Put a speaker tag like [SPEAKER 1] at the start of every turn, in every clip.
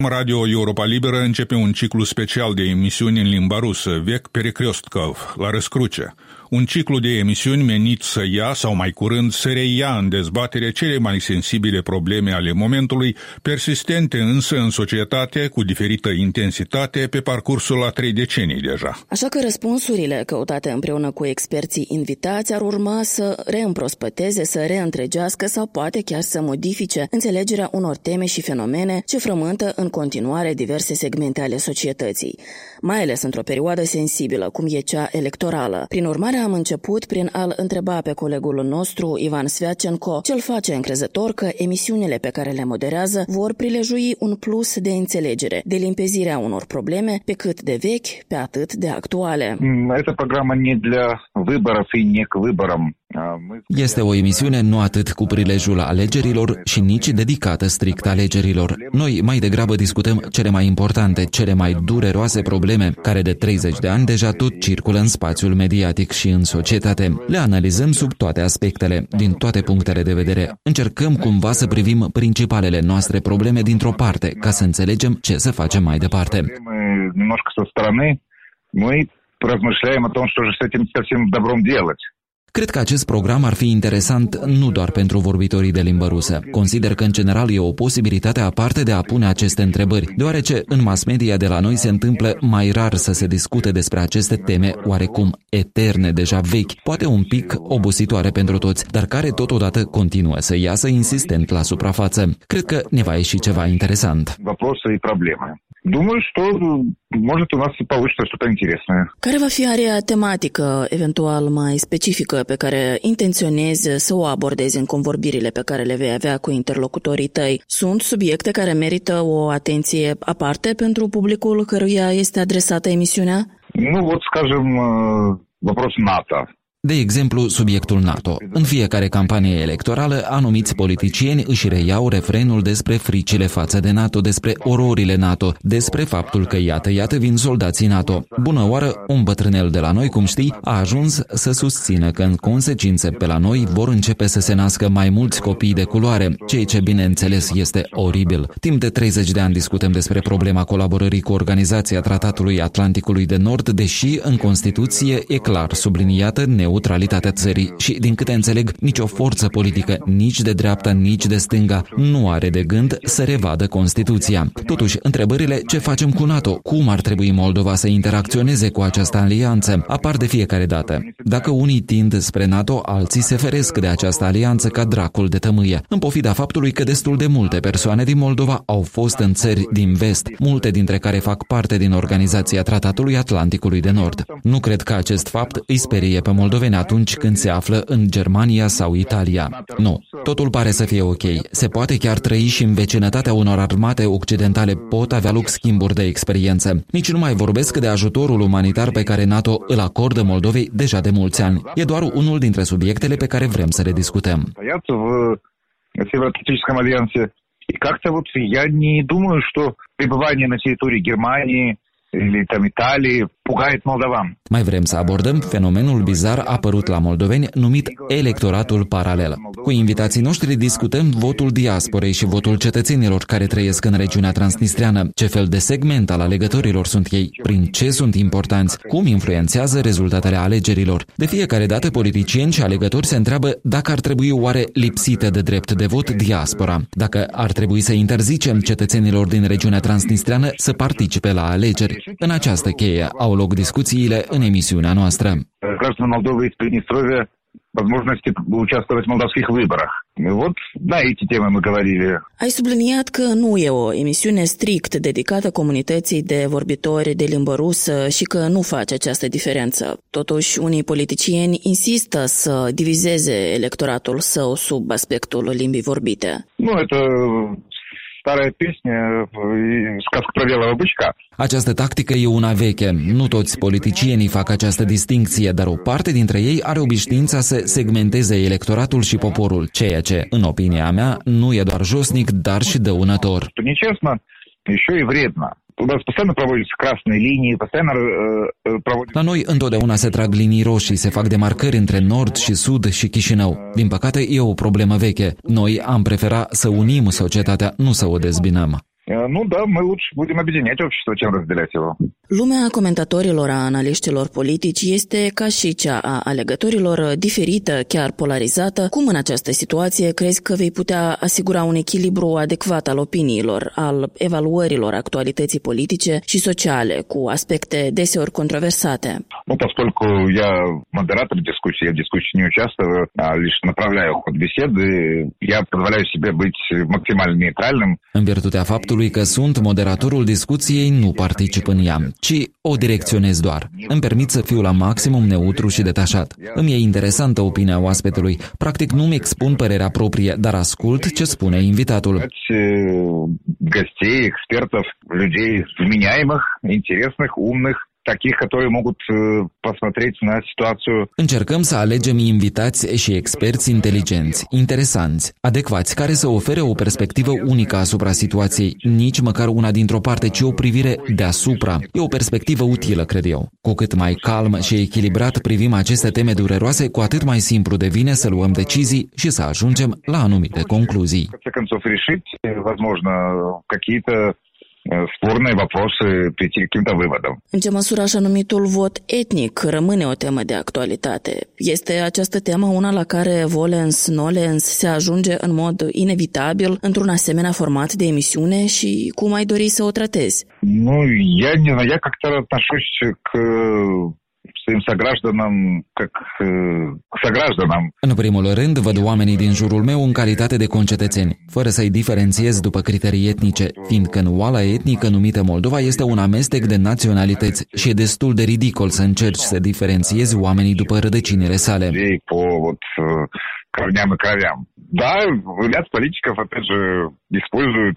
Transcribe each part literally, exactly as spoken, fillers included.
[SPEAKER 1] Radio Europa Liberă începe un ciclu special de emisiuni în limba rusă, Vec Perekrёstkov, la răscruce. Un ciclu de emisiuni menit să ia, sau mai curând să reia în dezbatere cele mai sensibile probleme ale momentului, persistente însă în societate, cu diferită intensitate, pe parcursul la trei decenii deja.
[SPEAKER 2] Așa că răspunsurile căutate împreună cu experții invitați ar urma să reîmprospăteze, să reîntregească sau poate chiar să modifice înțelegerea unor teme și fenomene ce frământă în continuare diverse segmente ale societății, mai ales într-o perioadă sensibilă, cum e cea electorală. Prin urmare, am început prin a-l întreba pe colegul nostru, Ivan Sviatchenko, ce-l face încrezător că emisiunile pe care le moderează vor prilejui un plus de înțelegere, de limpezirea unor probleme, pe cât de vechi, pe atât de actuale.
[SPEAKER 3] Această programă nu для выборов и не к выборам.
[SPEAKER 4] Este o emisiune nu atât cu prilejul alegerilor și nici dedicată strict alegerilor. Noi mai degrabă discutăm cele mai importante, cele mai dureroase probleme, care de treizeci de ani deja tot circulă în spațiul mediatic și în societate. Le analizăm sub toate aspectele, din toate punctele de vedere. Încercăm cumva să privim principalele noastre probleme dintr-o parte, ca să înțelegem ce să facem mai departe.
[SPEAKER 3] Немножко со стороны мы размышляем о том, что же с этим совсем добром делать.
[SPEAKER 4] Cred că acest program ar fi interesant nu doar pentru vorbitorii de limbă rusă. Consider că în general e o posibilitate aparte de a pune aceste întrebări, deoarece în mass media de la noi se întâmplă mai rar să se discute despre aceste teme oarecum eterne, deja vechi, poate un pic obositoare pentru toți, dar care totodată continuă să iasă insistent la suprafață. Cred că ne va ieși ceva interesant.
[SPEAKER 3] Вопросы и проблемы. Думаю, что может у нас и получится что-то интересное.
[SPEAKER 2] Care va fi area tematică, eventual mai specifică, pe care intenționezi să o abordezi în convorbirile pe care le vei avea cu interlocutorii tăi? Sunt subiecte care merită o atenție aparte pentru publicul căruia este adresată emisiunea?
[SPEAKER 3] Ну вот, скажем, вопрос НАТО.
[SPEAKER 4] De exemplu, subiectul NATO. În fiecare campanie electorală, anumiți politicieni își reiau refrenul despre fricile față de NATO, despre ororile NATO, despre faptul că iată, iată vin soldații NATO. Bună oară, un bătrânel de la noi, cum știi, a ajuns să susțină că în consecință pe la noi vor începe să se nască mai mulți copii de culoare, ceea ce bineînțeles este oribil. Timp de treizeci de ani discutăm despre problema colaborării cu Organizația Tratatului Atlanticului de Nord, deși în Constituție e clar subliniată neutralitatea țării și, din câte înțeleg, nicio forță politică, nici de dreapta, nici de stânga, nu are de gând să revadă Constituția. Totuși, întrebările ce facem cu NATO, cum ar trebui Moldova să interacționeze cu această alianță, apar de fiecare dată. Dacă unii tind spre NATO, alții se feresc de această alianță ca dracul de tămâie, în pofida faptului că destul de multe persoane din Moldova au fost în țări din vest, multe dintre care fac parte din Organizația Tratatului Atlanticului de Nord. Nu cred că acest fapt îi sperie pe moldoveni atunci când se află în Germania sau Italia. Nu, totul pare să fie ok. Se poate chiar trăi și în vecinătatea unor armate occidentale, pot avea loc schimburi de experiență. Nici nu mai vorbesc de ajutorul umanitar pe care NATO îl acordă Moldovei deja de mulți ani. E doar unul dintre subiectele pe care vrem să le discutăm.
[SPEAKER 3] И как-то вот я не думаю, что пребывание на территории Германии или там Италии pugait moldovan.
[SPEAKER 4] Mai vrem să abordăm fenomenul bizar apărut la moldoveni numit electoratul paralel. Cu invitații noștri discutăm votul diasporei și votul cetățenilor care trăiesc în regiunea transnistreană, ce fel de segment al alegătorilor sunt ei, prin ce sunt importanți, cum influențează rezultatele alegerilor. De fiecare dată politicieni și alegători se întreabă dacă ar trebui oare lipsită de drept de vot diaspora, dacă ar trebui să interzicem cetățenilor din regiunea transnistreană să participe la alegeri. În această cheie au loc discuțiile în emisiunea noastră.
[SPEAKER 3] Гражданам Молдовы и Приднестровья возможности участвовать в молдавских выборах. Вот на эти темы мы говорили.
[SPEAKER 2] Ai subliniat că nu e o emisiune strict dedicată comunității de vorbitori de limbă rusă și că nu face această diferență. Totuși, unii politicieni insistă să divizeze electoratul său sub aspectul limbii vorbite.
[SPEAKER 3] Nu, это старая песня, сказка про белого бычка.
[SPEAKER 4] Această tactică e una veche. Nu toți politicienii fac această distincție, dar o parte dintre ei are obișnuința să segmenteze electoratul și poporul, ceea ce, în opinia mea, nu e doar josnic, dar și dăunător.
[SPEAKER 3] Nečestно, еще и вредно.
[SPEAKER 4] La noi întotdeauna se trag linii roșii, se fac demarcări între nord și sud și Chișinău. Din păcate, e o problemă veche. Noi am preferat să unim societatea, nu să o dezbinăm.
[SPEAKER 3] Ну да, мы лучше будем объединять общество, чем разделять его.
[SPEAKER 2] Lumea comentatorilor, a analiștilor politici este, ca și cea a alegătorilor, diferită, chiar polarizată. Cum în această situație crezi că vei putea asigura un echilibru adecvat al opiniilor, al evaluărilor actualității politice și sociale, cu aspecte deseori controversate?
[SPEAKER 3] Ну, поскольку я модератор дискуссии, я в дискуссии не участвую, а лишь направляю ход беседы, я позволяю себе быть максимально нейтральным.
[SPEAKER 4] În virtutea faptului că sunt moderatorul discuției, nu particip în ea, ci o direcționez doar. Îmi permit să fiu la maximum neutru și detașat. Îmi e interesantă opinia oaspetului. Practic nu-mi expun părerea proprie, dar ascult ce spune invitatul.
[SPEAKER 3] Gostei, expertov, людей вменяемых, интересных, умных, таких, которые могут посмотреть на ситуацию.
[SPEAKER 4] Încercăm să alegem invitați și experți inteligenți, interesanți, adecvați, care să ofere o perspectivă unică asupra situației, nici măcar una dintr-o parte, ci o privire deasupra. E o perspectivă utilă, cred eu. Cu cât mai calm și echilibrat privim aceste teme dureroase, cu atât mai simplu devine să luăm decizii și să ajungem la anumite concluzii.
[SPEAKER 3] Спорные вопросы, прийти к каким-то выводам.
[SPEAKER 2] În ce măsură așa numitul vot etnic rămâne o temă de actualitate? Este această temă una la care volens-nolens se ajunge în mod inevitabil într-un asemenea format de emisiune și cum ai dori să o tratezi?
[SPEAKER 3] Ну, я не знаю, я как-то отношусь к своим согражданам как к согражданам.
[SPEAKER 4] În primul rând, văd oamenii din jurul meu în calitate de concetățeni, fără să-i diferențiez după criterii etnice, fiindcă în oala etnică numită Moldova este un amestec de naționalități și e destul de ridicol să încerci să diferențiezi oamenii după rădăcinile sale.
[SPEAKER 3] Корням и кровям. Да, ряд политиков, опять же, используют...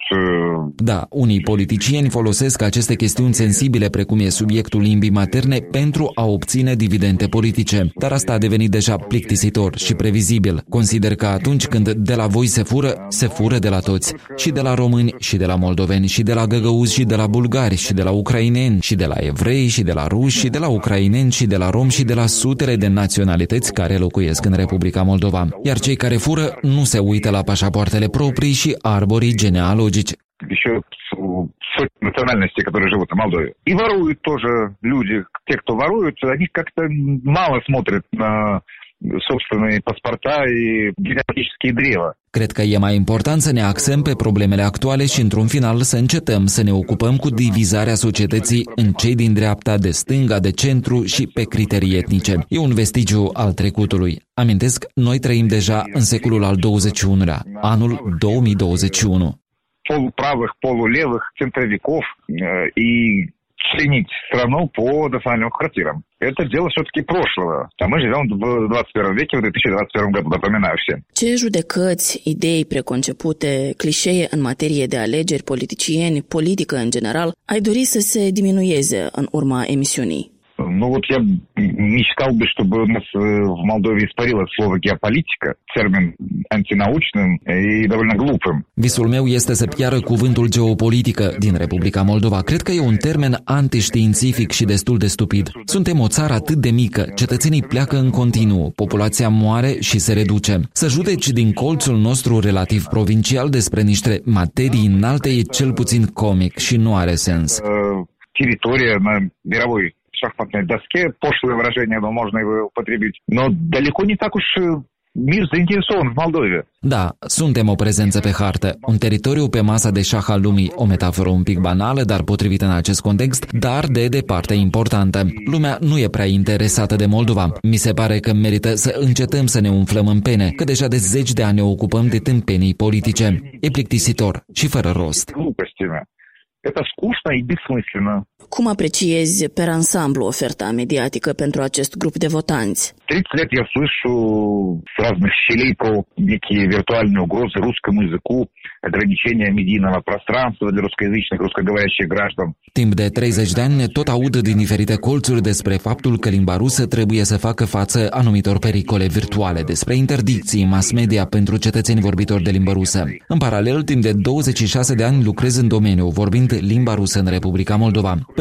[SPEAKER 4] Da, unii politicieni folosesc aceste chestiuni sensibile, precum e subiectul limbii materne, pentru a obține dividende politice. Dar asta a devenit deja plictisitor și previzibil. Consider că atunci când de la voi se fură, se fură de la toți. Și de la români, și de la moldoveni, și de la găgăuzi, și de la bulgari, și de la ucraineni, și de la evrei, și de la ruși, și de la ucraineni, și de la romi, și de la sutele de naționalități care locuiesc în Republica Moldova. Iar cei care fură nu se uită la pașapoartele proprii și arborii genealogici.
[SPEAKER 3] Еще сотни национальностей, которые живут в Молдове. И воруют тоже люди. Те, кто воруют, они как-то мало смотрят на собственные паспорта и генеалогические древа.
[SPEAKER 4] Cred că e mai important să ne axăm pe problemele actuale și, într-un final, să încetăm să ne ocupăm cu divizarea societății în cei din dreapta, de stânga, de centru și pe criterii etnice. E un vestigiu al trecutului. Amintesc, noi trăim deja în secolul al douăzeci și unulea, anul două mii douăzeci și unu.
[SPEAKER 3] Полуправых, полулевых, центровиков и ценить страну по национальным квартирам. Это дело все-таки прошлого. А мы живем в двадцать первом веке, в две тысячи двадцать первом году, напоминаю всем.
[SPEAKER 2] Ce judecăți, idei preconcepute, clișee în materie de alegeri, politicieni, politică în general, ai dori să se diminueze în urma emisiunii?
[SPEAKER 3] Ну вот я мечтал бы, чтобы у нас в Молдове испарилось слово геополитика, термин антинаучным и довольно глупым.
[SPEAKER 4] Visul meu este să piară cuvântul geopolitică din Republica Moldova. Cred că e un termen antiștiințific și destul de stupid. Suntem o țară atât de mică, cetățenii pleacă în continuu, populația moare și se reduce. Să judeci din colțul nostru relativ provincial despre niște materii înalte e cel puțin comic și nu are sens.
[SPEAKER 3] Территория на мировой шахматной доске, пошлое выражение, но можно его употребить, но далеко не так уж мир заинтересован в Молдове.
[SPEAKER 4] Da, suntem o prezență pe hartă, un teritoriu pe masa de șah al lumii, o metaforă un pic banală, dar potrivită în acest context, dar de departe importantă. Lumea nu e prea interesată de Moldova. Mi se pare că merită să încetăm să ne umflăm în pene, că deja de zeci de ani ne ocupăm de tâmpenii politice. E plictisitor și fără rost.
[SPEAKER 3] Это скучно и бессмысленно.
[SPEAKER 2] Cum apreciezi per ansamblu oferta mediatică pentru acest grup de votanți?
[SPEAKER 3] тридцать лет я слышу с разных щелей про некие виртуальные угрозы русскому языку, ограничения медийного пространства для русскоязычных, русскоговорящих граждан.
[SPEAKER 4] Timp de treizeci de ani tot aud din diferite colțuri despre faptul că limba rusă trebuie să facă față anumitor pericole virtuale, despre interdicții mass media pentru cetățeni vorbitori de limbă rusă. În paralel, timp de douăzeci și șase de ani lucrez în domeniu, vorbind limba rusă în Republica Moldova. Pe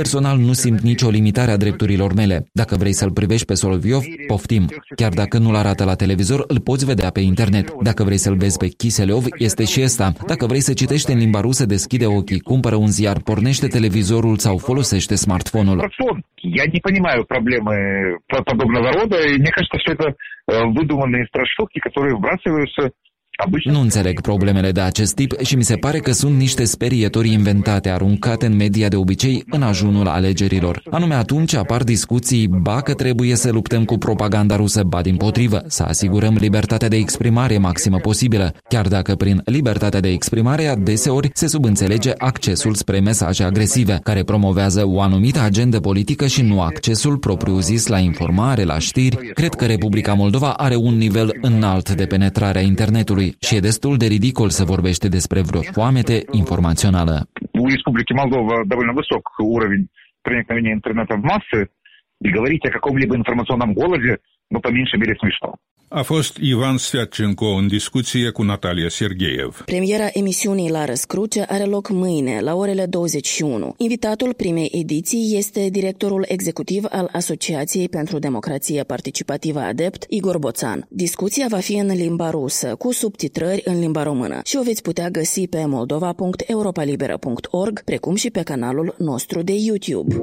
[SPEAKER 4] Personal nu simt nicio limitare a drepturilor mele. Dacă vrei să-l privești pe Soloviov, poftim. Chiar dacă nu-l arată la televizor, îl poți vedea pe internet. Dacă vrei să-l vezi pe Kiselev, este și ăsta. Dacă vrei să citești în limba rusă, deschide ochii, cumpără un ziar, pornește televizorul sau folosește smartphone-ul.
[SPEAKER 3] Я не понимаю проблемы подобного рода, и мне кажется, что это выдуманные страшилки, которые вбрасываются.
[SPEAKER 4] Nu înțeleg problemele de acest tip și mi se pare că sunt niște sperietori inventate, aruncate în media de obicei în ajunul alegerilor. Anume atunci apar discuții, ba că trebuie să luptăm cu propaganda rusă, ba dimpotrivă, să asigurăm libertatea de exprimare maximă posibilă, chiar dacă prin libertatea de exprimare adeseori se subînțelege accesul spre mesaje agresive, care promovează o anumită agendă politică și nu accesul propriu-zis la informare, la știri. Cred că Republica Moldova are un nivel înalt de penetrare a internetului și e destul de ridicol să vorbește despre vreo foamete informațională.
[SPEAKER 3] У Республики Молдова довольно высок уровень проникновения интернета в массы, и говорить о каком-либо информационном голоде, ну, по меньшей мере, смешно.
[SPEAKER 1] A fost Ivan Sviatchenko în discuție cu Natalia Sergeev.
[SPEAKER 2] Premiera emisiunii La Răscruce are loc mâine, la orele douăzeci și unu. Invitatul primei ediții este directorul executiv al Asociației pentru Democrație Participativă Adept, Igor Boțan. Discuția va fi în limba rusă, cu subtitrări în limba română și o veți putea găsi pe moldova punct europalibera punct org, precum și pe canalul nostru de YouTube.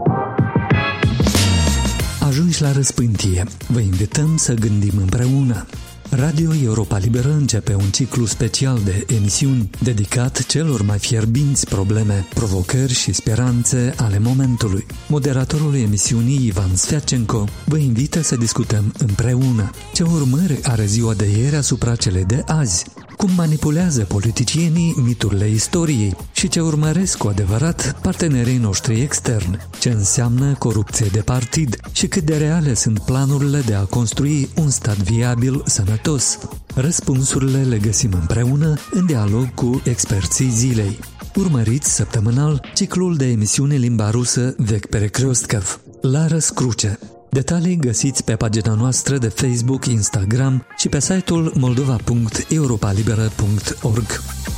[SPEAKER 5] Ajungi la răspântie. Vă invităm să gândim împreună. Radio Europa Liberă începe un ciclu special de emisiuni dedicat celor mai fierbinți probleme, provocări și speranțe ale momentului. Moderatorul emisiunii, Ivan Sviatchenko, vă invită să discutăm împreună ce urmări are ziua de ieri asupra celei de azi, cum manipulează politicienii miturile istoriei și ce urmăresc cu adevărat partenerii noștri externi, ce înseamnă corupție de partid și cât de reale sunt planurile de a construi un stat viabil, sănătos. Răspunsurile le găsim împreună în dialog cu experții zilei. Urmăriți săptămânal ciclul de emisiune limba rusă Vec Perekrostkov, La Răscruce. Detalii găsiți pe pagina noastră de Facebook, Instagram și pe site-ul moldova punct europalibera punct org.